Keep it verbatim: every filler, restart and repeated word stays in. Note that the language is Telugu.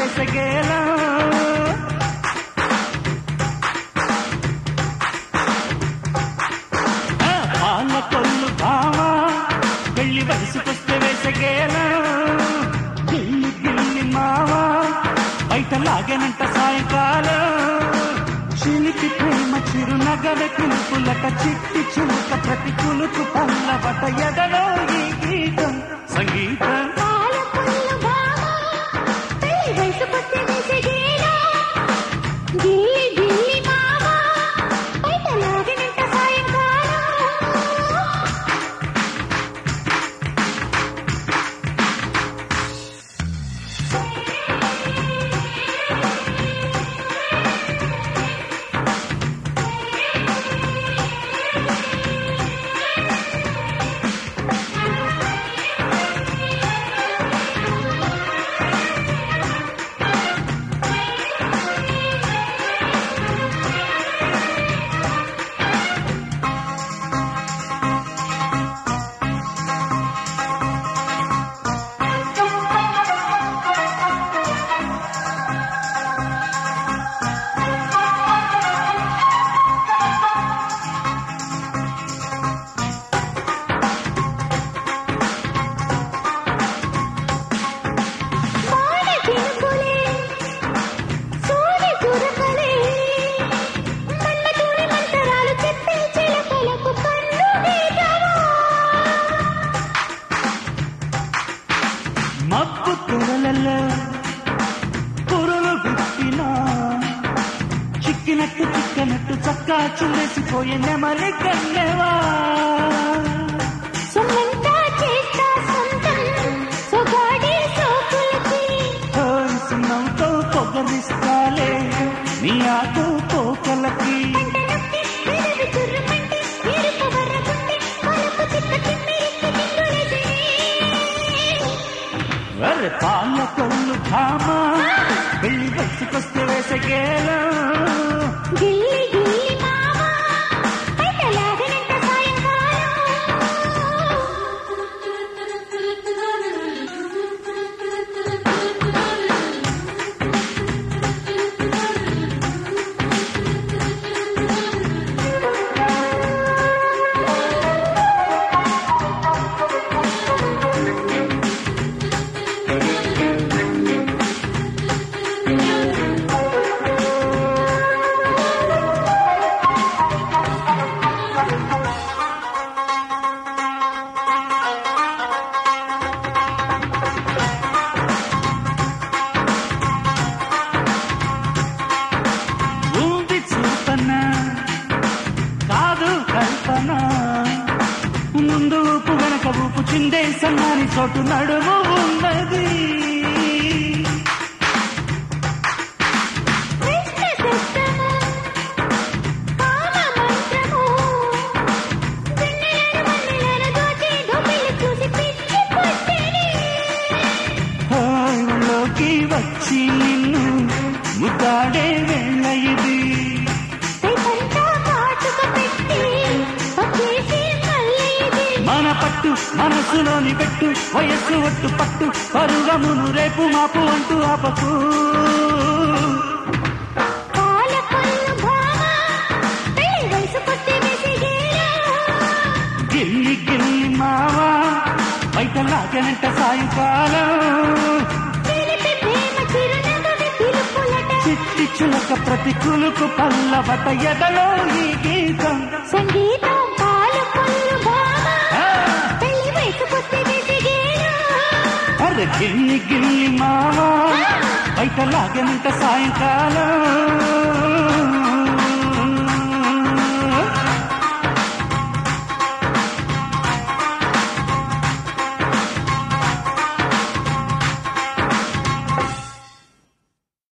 వేసగేలా పాల కొల్లు భామా పెళ్లి వయసుకొస్తే వేసగేలా గిల్లి గిల్లి మావా బయట లాగేనంట సాయంకాలం చిలికి ప్రేమ చిరునగల కులుపులట చిట్టి చిలుక ప్రతి కులుకు పల్లవట ఎదలో ఈ గీతం సంగీతం మబ్బు తెరలలో పురులు గుప్పినా చిక్కినట్టు చిక్కనట్టు చక్కా చులేసిపోయే నెమలి కన్నెవా సున్నంతో పొగరిస్తాలే నీ ఆకు పోకలకి పాల కొల్లు భామా పెళ్లి వయసుకొస్తే వేసగేలా గిల్లి గిల్లి మావా బయట లాగేనంట ముందు ఊపు వెనక ఊపు చిందే సన్నాని చోటు నడుము ఉన్నది లోకి వచ్చి నిన్ను ముద్దాడే వేళ ఇది మన పట్టు మనసులోని పెట్టు వయస్సు ఒట్టు పట్టు పరుగమును రేపు మాపు అంటూ ఆపకు గిల్లి గిల్లి మావా బయట లాగనంట సాయంకాలం చిట్టి చిలక ప్రతి కులుకు పల్లవట ఎదలో ఈ గీతం సంగీతం అరే గిల్లి గిల్లి మావా బయట లాగనంట సాయంకాలం